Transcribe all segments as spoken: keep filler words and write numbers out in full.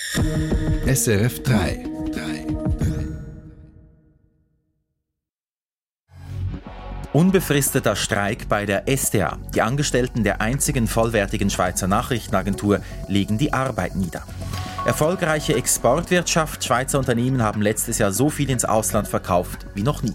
S R F drei. Unbefristeter Streik bei der S D A. Die Angestellten der einzigen vollwertigen Schweizer Nachrichtenagentur legen die Arbeit nieder. Erfolgreiche Exportwirtschaft. Schweizer Unternehmen haben letztes Jahr so viel ins Ausland verkauft wie noch nie.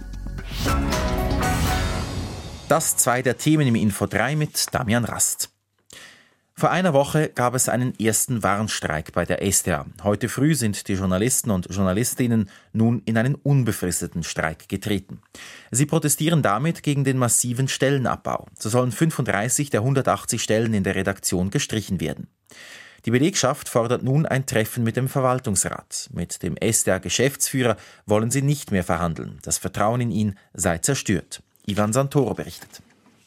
Das zwei der Themen im Info drei mit Damian Rast. Vor einer Woche gab es einen ersten Warnstreik bei der S D A. Heute früh sind die Journalisten und Journalistinnen nun in einen unbefristeten Streik getreten. Sie protestieren damit gegen den massiven Stellenabbau. So sollen fünfunddreißig der hundertachtzig Stellen in der Redaktion gestrichen werden. Die Belegschaft fordert nun ein Treffen mit dem Verwaltungsrat. Mit dem S D A-Geschäftsführer wollen sie nicht mehr verhandeln. Das Vertrauen in ihn sei zerstört. Ivan Santoro berichtet.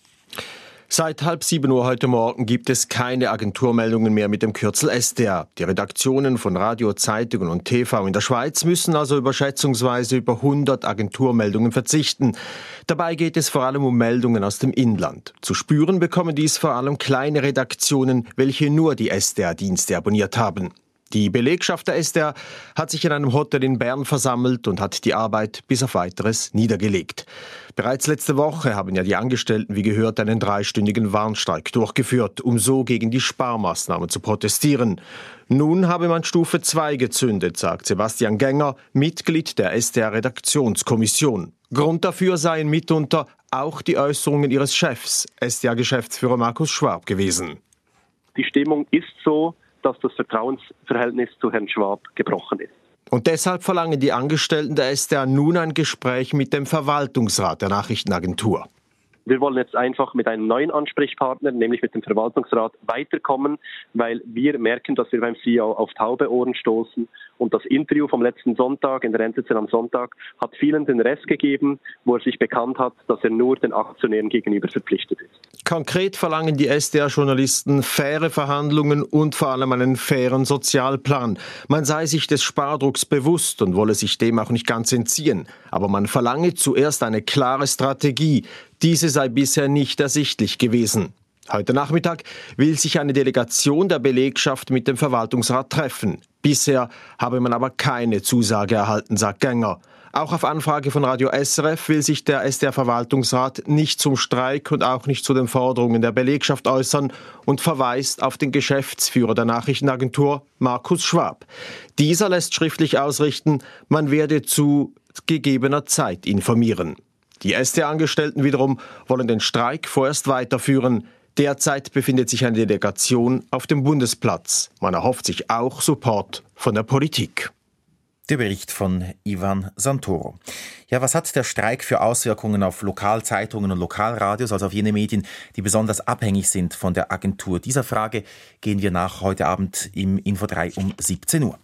Seit halb sieben Uhr heute Morgen gibt es keine Agenturmeldungen mehr mit dem Kürzel S D A. Die Redaktionen von Radio, Zeitungen und T V in der Schweiz müssen also über schätzungsweise über hundert Agenturmeldungen verzichten. Dabei geht es vor allem um Meldungen aus dem Inland. Zu spüren bekommen dies vor allem kleine Redaktionen, welche nur die S D A-Dienste abonniert haben. Die Belegschaft der S D A hat sich in einem Hotel in Bern versammelt und hat die Arbeit bis auf Weiteres niedergelegt. Bereits letzte Woche haben ja die Angestellten, wie gehört, einen dreistündigen Warnstreik durchgeführt, um so gegen die Sparmaßnahmen zu protestieren. Nun habe man Stufe zwei gezündet, sagt Sebastian Gänger, Mitglied der S D A-Redaktionskommission. Grund dafür seien mitunter auch die Äußerungen ihres Chefs, S D A-Geschäftsführer Markus Schwab, gewesen. Die Stimmung ist so, dass das Vertrauensverhältnis zu Herrn Schwab gebrochen ist. Und deshalb verlangen die Angestellten der S D A nun ein Gespräch mit dem Verwaltungsrat der Nachrichtenagentur. Wir wollen jetzt einfach mit einem neuen Ansprechpartner, nämlich mit dem Verwaltungsrat, weiterkommen, weil wir merken, dass wir beim C E O auf taube Ohren stoßen. Und das Interview vom letzten Sonntag in der N Z Z am Sonntag hat vielen den Rest gegeben, wo er sich bekannt hat, dass er nur den Aktionären gegenüber verpflichtet ist. Konkret verlangen die S D A-Journalisten faire Verhandlungen und vor allem einen fairen Sozialplan. Man sei sich des Spardrucks bewusst und wolle sich dem auch nicht ganz entziehen. Aber man verlange zuerst eine klare Strategie. Diese sei bisher nicht ersichtlich gewesen. Heute Nachmittag will sich eine Delegation der Belegschaft mit dem Verwaltungsrat treffen. Bisher habe man aber keine Zusage erhalten, sagt Gänger. Auch auf Anfrage von Radio S R F will sich der S D A-Verwaltungsrat nicht zum Streik und auch nicht zu den Forderungen der Belegschaft äußern und verweist auf den Geschäftsführer der Nachrichtenagentur, Markus Schwab. Dieser lässt schriftlich ausrichten, man werde zu gegebener Zeit informieren. Die S D A-Angestellten wiederum wollen den Streik vorerst weiterführen. Derzeit befindet sich eine Delegation auf dem Bundesplatz. Man erhofft sich auch Support von der Politik. Der Bericht von Ivan Santoro. Ja, was hat der Streik für Auswirkungen auf Lokalzeitungen und Lokalradios, also auf jene Medien, die besonders abhängig sind von der Agentur? Dieser Frage gehen wir nach heute Abend im Info drei um siebzehn Uhr.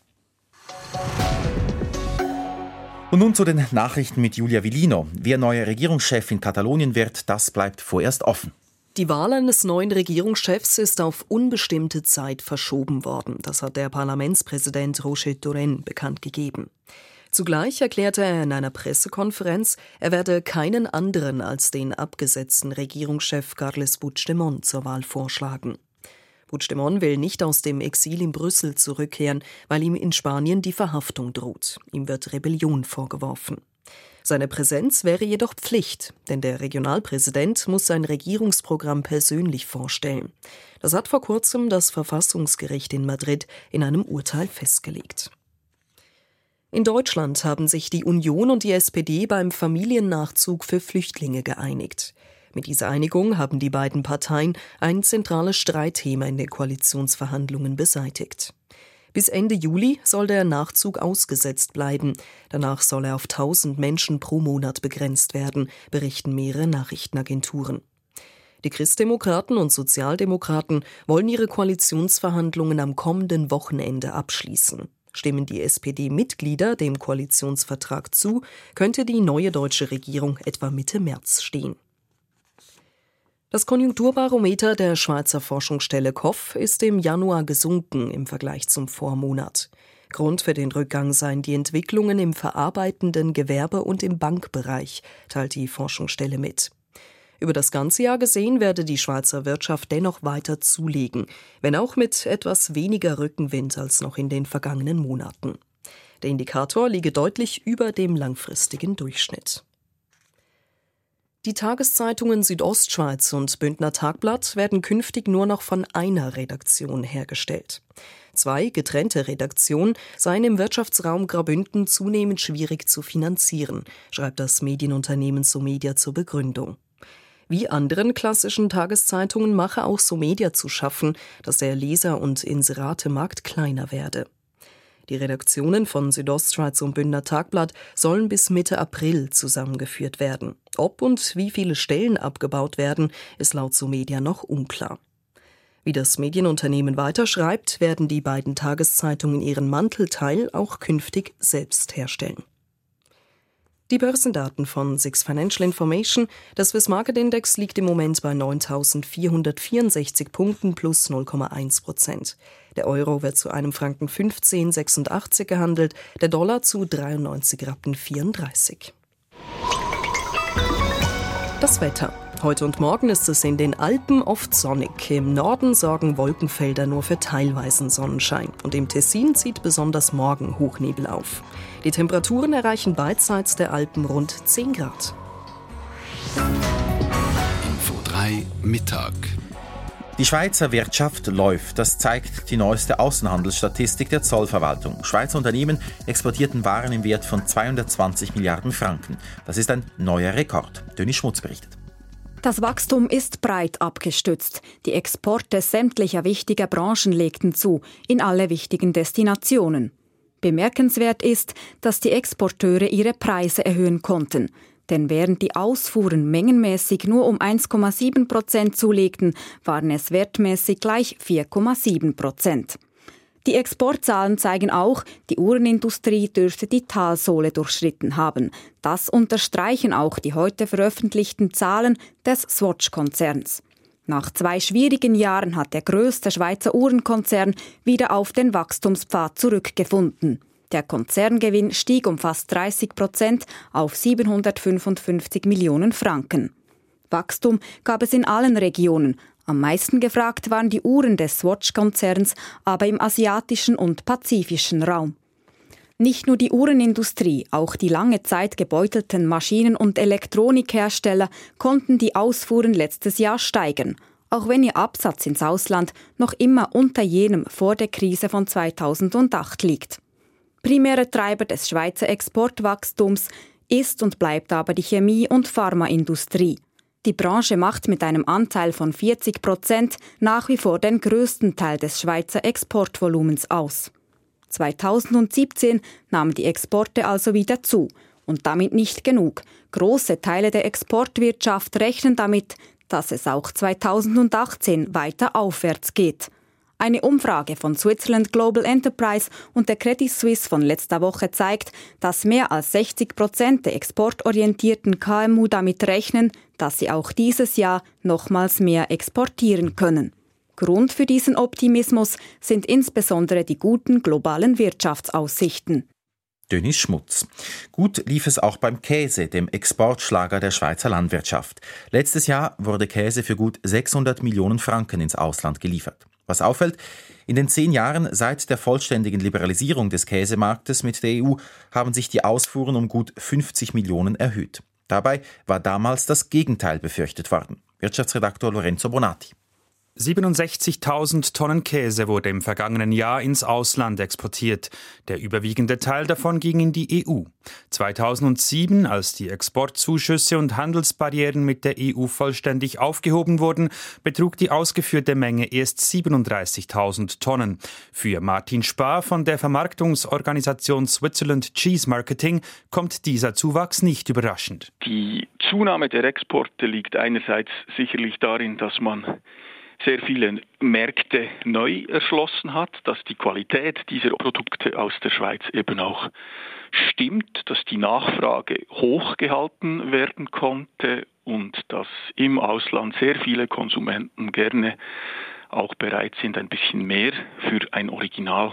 Und nun zu den Nachrichten mit Julia Villino. Wer neuer Regierungschef in Katalonien wird, das bleibt vorerst offen. Die Wahl eines neuen Regierungschefs ist auf unbestimmte Zeit verschoben worden. Das hat der Parlamentspräsident Roger Torrent bekannt gegeben. Zugleich erklärte er in einer Pressekonferenz, er werde keinen anderen als den abgesetzten Regierungschef Carles Puigdemont zur Wahl vorschlagen. Puigdemont will nicht aus dem Exil in Brüssel zurückkehren, weil ihm in Spanien die Verhaftung droht. Ihm wird Rebellion vorgeworfen. Seine Präsenz wäre jedoch Pflicht, denn der Regionalpräsident muss sein Regierungsprogramm persönlich vorstellen. Das hat vor kurzem das Verfassungsgericht in Madrid in einem Urteil festgelegt. In Deutschland haben sich die Union und die S P D beim Familiennachzug für Flüchtlinge geeinigt. Mit dieser Einigung haben die beiden Parteien ein zentrales Streitthema in den Koalitionsverhandlungen beseitigt. Bis Ende Juli soll der Nachzug ausgesetzt bleiben. Danach soll er auf tausend Menschen pro Monat begrenzt werden, berichten mehrere Nachrichtenagenturen. Die Christdemokraten und Sozialdemokraten wollen ihre Koalitionsverhandlungen am kommenden Wochenende abschließen. Stimmen die S P D-Mitglieder dem Koalitionsvertrag zu, könnte die neue deutsche Regierung etwa Mitte März stehen. Das Konjunkturbarometer der Schweizer Forschungsstelle K O F ist im Januar gesunken im Vergleich zum Vormonat. Grund für den Rückgang seien die Entwicklungen im verarbeitenden Gewerbe und im Bankbereich, teilt die Forschungsstelle mit. Über das ganze Jahr gesehen werde die Schweizer Wirtschaft dennoch weiter zulegen, wenn auch mit etwas weniger Rückenwind als noch in den vergangenen Monaten. Der Indikator liege deutlich über dem langfristigen Durchschnitt. Die Tageszeitungen Südostschweiz und Bündner Tagblatt werden künftig nur noch von einer Redaktion hergestellt. Zwei getrennte Redaktionen seien im Wirtschaftsraum Graubünden zunehmend schwierig zu finanzieren, schreibt das Medienunternehmen Somedia zur Begründung. Wie anderen klassischen Tageszeitungen mache auch Somedia zu schaffen, dass der Leser- und Inseratemarkt kleiner werde. Die Redaktionen von Südostschweiz und Bündner Tagblatt sollen bis Mitte April zusammengeführt werden. Ob und wie viele Stellen abgebaut werden, ist laut Somedia noch unklar. Wie das Medienunternehmen weiterschreibt, werden die beiden Tageszeitungen ihren Mantelteil auch künftig selbst herstellen. Die Börsendaten von Six Financial Information. Der Swiss Market Index liegt im Moment bei neuntausendvierhundertvierundsechzig Punkten plus null Komma eins Prozent. Der Euro wird zu einem Franken fünfzehn Komma sechsundachtzig gehandelt, der Dollar zu dreiundneunzig Rappen vierunddreißig. Das Wetter. Heute und morgen ist es in den Alpen oft sonnig. Im Norden sorgen Wolkenfelder nur für teilweisen Sonnenschein. Und im Tessin zieht besonders morgen Hochnebel auf. Die Temperaturen erreichen beidseits der Alpen rund zehn Grad. Info drei Mittag. Die Schweizer Wirtschaft läuft. Das zeigt die neueste Außenhandelsstatistik der Zollverwaltung. Schweizer Unternehmen exportierten Waren im Wert von zweihundertzwanzig Milliarden Franken. Das ist ein neuer Rekord. Döni Schmutz berichtet. Das Wachstum ist breit abgestützt. Die Exporte sämtlicher wichtiger Branchen legten zu, in alle wichtigen Destinationen. Bemerkenswert ist, dass die Exporteure ihre Preise erhöhen konnten. Denn während die Ausfuhren mengenmäßig nur um eins Komma sieben Prozent zulegten, waren es wertmäßig gleich vier Komma sieben Prozent. Die Exportzahlen zeigen auch, die Uhrenindustrie dürfte die Talsohle durchschritten haben. Das unterstreichen auch die heute veröffentlichten Zahlen des Swatch-Konzerns. Nach zwei schwierigen Jahren hat der grösste Schweizer Uhrenkonzern wieder auf den Wachstumspfad zurückgefunden. Der Konzerngewinn stieg um fast dreißig Prozent auf siebenhundertfünfundfünfzig Millionen Franken. Wachstum gab es in allen Regionen. Am meisten gefragt waren die Uhren des Swatch-Konzerns, aber im asiatischen und pazifischen Raum. Nicht nur die Uhrenindustrie, auch die lange Zeit gebeutelten Maschinen- und Elektronikhersteller konnten die Ausfuhren letztes Jahr steigern, auch wenn ihr Absatz ins Ausland noch immer unter jenem vor der Krise von zweitausendacht liegt. Primärer Treiber des Schweizer Exportwachstums ist und bleibt aber die Chemie- und Pharmaindustrie. Die Branche macht mit einem Anteil von vierzig Prozent nach wie vor den größten Teil des Schweizer Exportvolumens aus. zweitausendsiebzehn nahmen die Exporte also wieder zu. Und damit nicht genug. Große Teile der Exportwirtschaft rechnen damit, dass es auch zweitausendachtzehn weiter aufwärts geht. Eine Umfrage von Switzerland Global Enterprise und der Credit Suisse von letzter Woche zeigt, dass mehr als sechzig Prozent der exportorientierten K M U damit rechnen, dass sie auch dieses Jahr nochmals mehr exportieren können. Grund für diesen Optimismus sind insbesondere die guten globalen Wirtschaftsaussichten. Dönis Schmutz. Gut lief es auch beim Käse, dem Exportschlager der Schweizer Landwirtschaft. Letztes Jahr wurde Käse für gut sechshundert Millionen Franken ins Ausland geliefert. Was auffällt, in den zehn Jahren seit der vollständigen Liberalisierung des Käsemarktes mit der E U haben sich die Ausfuhren um gut fünfzig Millionen erhöht. Dabei war damals das Gegenteil befürchtet worden. Wirtschaftsredaktor Lorenzo Bonatti. siebenundsechzigtausend Tonnen Käse wurde im vergangenen Jahr ins Ausland exportiert. Der überwiegende Teil davon ging in die E U. zweitausendsieben, als die Exportzuschüsse und Handelsbarrieren mit der E U vollständig aufgehoben wurden, betrug die ausgeführte Menge erst siebenunddreißigtausend Tonnen. Für Martin Spar von der Vermarktungsorganisation Switzerland Cheese Marketing kommt dieser Zuwachs nicht überraschend. Die Zunahme der Exporte liegt einerseits sicherlich darin, dass man sehr viele Märkte neu erschlossen hat, dass die Qualität dieser Produkte aus der Schweiz eben auch stimmt, dass die Nachfrage hochgehalten werden konnte und dass im Ausland sehr viele Konsumenten gerne auch bereit sind, ein bisschen mehr für ein Original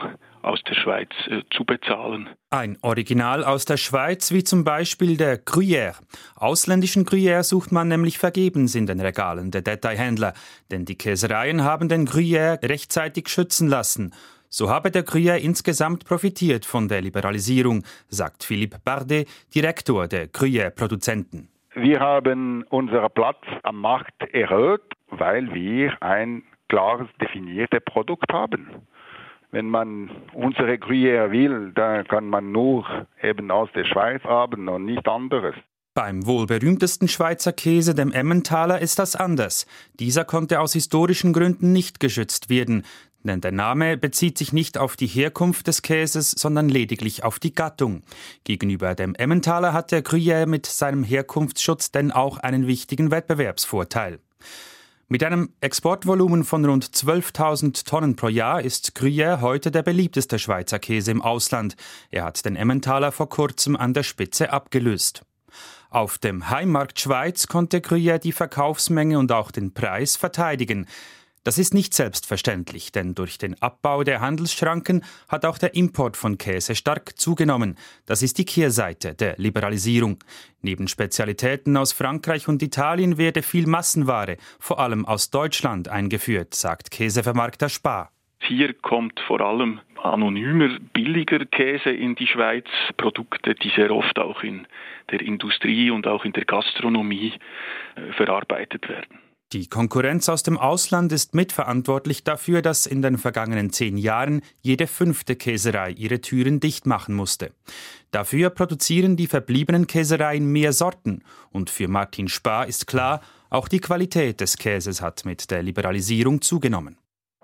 aus der Schweiz äh, zu bezahlen. Ein Original aus der Schweiz, wie zum Beispiel der Gruyère. Ausländischen Gruyère sucht man nämlich vergebens in den Regalen der Detailhändler, denn die Käsereien haben den Gruyère rechtzeitig schützen lassen. So habe der Gruyère insgesamt profitiert von der Liberalisierung, sagt Philippe Bardet, Direktor der Gruyère-Produzenten. Wir haben unseren Platz am Markt erhöht, weil wir ein klares, definiertes Produkt haben. Wenn man unsere Gruyère will, dann kann man nur eben aus der Schweiz haben und nicht anderes. Beim wohl berühmtesten Schweizer Käse, dem Emmentaler, ist das anders. Dieser konnte aus historischen Gründen nicht geschützt werden, denn der Name bezieht sich nicht auf die Herkunft des Käses, sondern lediglich auf die Gattung. Gegenüber dem Emmentaler hat der Gruyère mit seinem Herkunftsschutz denn auch einen wichtigen Wettbewerbsvorteil. Mit einem Exportvolumen von rund zwölftausend Tonnen pro Jahr ist Gruyère heute der beliebteste Schweizer Käse im Ausland. Er hat den Emmentaler vor kurzem an der Spitze abgelöst. Auf dem Heimmarkt Schweiz konnte Gruyère die Verkaufsmenge und auch den Preis verteidigen. Das ist nicht selbstverständlich, denn durch den Abbau der Handelsschranken hat auch der Import von Käse stark zugenommen. Das ist die Kehrseite der Liberalisierung. Neben Spezialitäten aus Frankreich und Italien werde viel Massenware, vor allem aus Deutschland, eingeführt, sagt Käsevermarkter Spar. Hier kommt vor allem anonymer, billiger Käse in die Schweiz, Produkte, die sehr oft auch in der Industrie und auch in der Gastronomie äh, verarbeitet werden. Die Konkurrenz aus dem Ausland ist mitverantwortlich dafür, dass in den vergangenen zehn Jahren jede fünfte Käserei ihre Türen dicht machen musste. Dafür produzieren die verbliebenen Käsereien mehr Sorten. Und für Martin Spar ist klar, auch die Qualität des Käses hat mit der Liberalisierung zugenommen.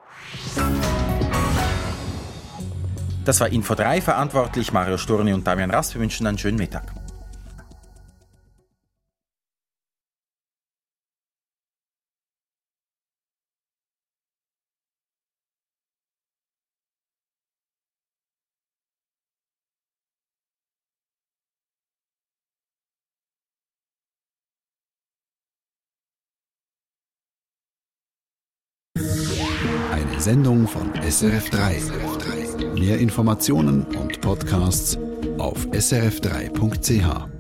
Das war Info drei, verantwortlich Mario Sturni und Damian Rast. Wir wünschen einen schönen Mittag. Eine Sendung von S R F drei. Mehr Informationen und Podcasts auf s r f drei punkt c h.